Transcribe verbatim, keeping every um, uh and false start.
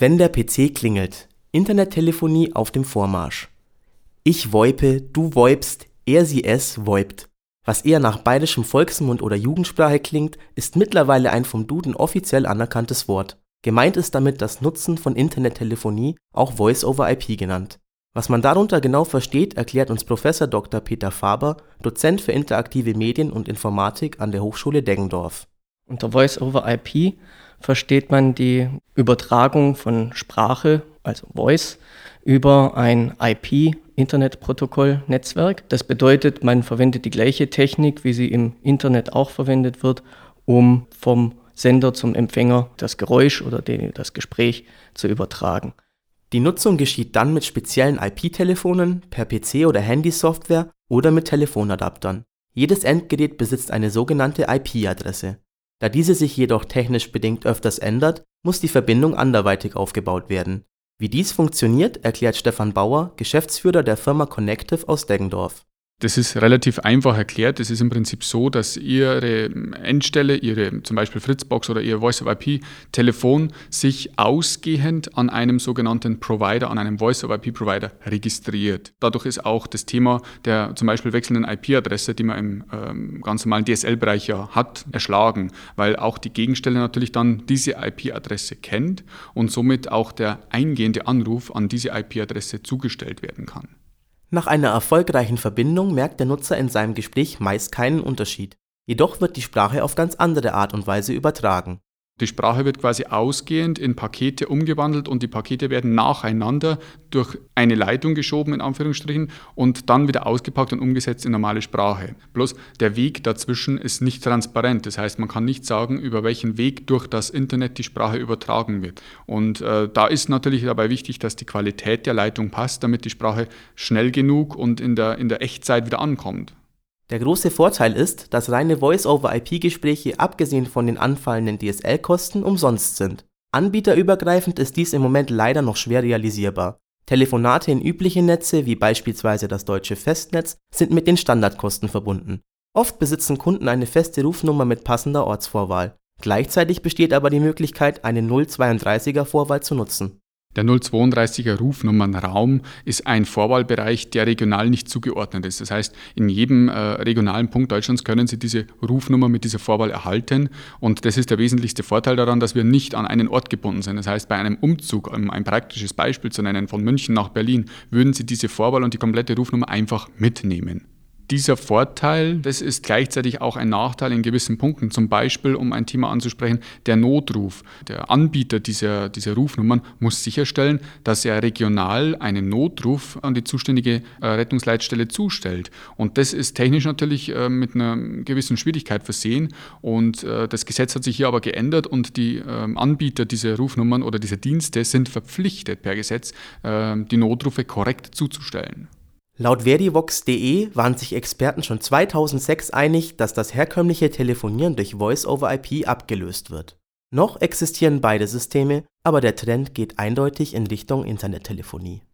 Wenn der P C klingelt. Internettelefonie auf dem Vormarsch. Ich voipe, du voipst, er sie es voipt. Was eher nach bayerischem Volksmund oder Jugendsprache klingt, ist mittlerweile ein vom Duden offiziell anerkanntes Wort. Gemeint ist damit das Nutzen von Internettelefonie, auch Voice over I P genannt. Was man darunter genau versteht, erklärt uns Professor Doktor Peter Faber, Dozent für interaktive Medien und Informatik an der Hochschule Deggendorf. Unter Voice over I P versteht man die Übertragung von Sprache, also Voice, über ein I P-Internetprotokoll-Netzwerk. Das bedeutet, man verwendet die gleiche Technik, wie sie im Internet auch verwendet wird, um vom Sender zum Empfänger das Geräusch oder die, das Gespräch zu übertragen. Die Nutzung geschieht dann mit speziellen I P-Telefonen, per P C oder Handysoftware oder mit Telefonadaptern. Jedes Endgerät besitzt eine sogenannte I P-Adresse. Da diese sich jedoch technisch bedingt öfters ändert, muss die Verbindung anderweitig aufgebaut werden. Wie dies funktioniert, erklärt Stefan Bauer, Geschäftsführer der Firma Connective aus Deggendorf. Das ist relativ einfach erklärt. Es ist im Prinzip so, dass Ihre Endstelle, Ihre zum Beispiel Fritzbox oder Ihr Voice over I P-Telefon sich ausgehend an einem sogenannten Provider, an einem Voice over I P-Provider registriert. Dadurch ist auch das Thema der zum Beispiel wechselnden I P-Adresse, die man im ähm, ganz normalen D S L-Bereich ja hat, erschlagen, weil auch die Gegenstelle natürlich dann diese I P-Adresse kennt und somit auch der eingehende Anruf an diese I P-Adresse zugestellt werden kann. Nach einer erfolgreichen Verbindung merkt der Nutzer in seinem Gespräch meist keinen Unterschied. Jedoch wird die Sprache auf ganz andere Art und Weise übertragen. Die Sprache wird quasi ausgehend in Pakete umgewandelt und die Pakete werden nacheinander durch eine Leitung geschoben, in Anführungsstrichen, und dann wieder ausgepackt und umgesetzt in normale Sprache. Bloß der Weg dazwischen ist nicht transparent. Das heißt, man kann nicht sagen, über welchen Weg durch das Internet die Sprache übertragen wird. Und äh, da ist natürlich dabei wichtig, dass die Qualität der Leitung passt, damit die Sprache schnell genug und in der, in der Echtzeit wieder ankommt. Der große Vorteil ist, dass reine Voice over I P-Gespräche abgesehen von den anfallenden D S L-Kosten umsonst sind. Anbieterübergreifend ist dies im Moment leider noch schwer realisierbar. Telefonate in übliche Netze, wie beispielsweise das deutsche Festnetz, sind mit den Standardkosten verbunden. Oft besitzen Kunden eine feste Rufnummer mit passender Ortsvorwahl. Gleichzeitig besteht aber die Möglichkeit, eine null zweiunddreißiger Vorwahl zu nutzen. Der null zweiunddreißiger Rufnummernraum ist ein Vorwahlbereich, der regional nicht zugeordnet ist. Das heißt, in jedem äh, regionalen Punkt Deutschlands können Sie diese Rufnummer mit dieser Vorwahl erhalten. Und das ist der wesentlichste Vorteil daran, dass wir nicht an einen Ort gebunden sind. Das heißt, bei einem Umzug, um ein praktisches Beispiel zu nennen, von München nach Berlin, würden Sie diese Vorwahl und die komplette Rufnummer einfach mitnehmen. Dieser Vorteil, das ist gleichzeitig auch ein Nachteil in gewissen Punkten. Zum Beispiel, um ein Thema anzusprechen, der Notruf. Der Anbieter dieser, dieser Rufnummern muss sicherstellen, dass er regional einen Notruf an die zuständige äh, Rettungsleitstelle zustellt. Und das ist technisch natürlich äh, mit einer gewissen Schwierigkeit versehen. Und äh, das Gesetz hat sich hier aber geändert und die äh, Anbieter dieser Rufnummern oder dieser Dienste sind verpflichtet per Gesetz, äh, die Notrufe korrekt zuzustellen. Laut verivox punkt de waren sich Experten schon zweitausendsechs einig, dass das herkömmliche Telefonieren durch Voice over I P abgelöst wird. Noch existieren beide Systeme, aber der Trend geht eindeutig in Richtung Internettelefonie.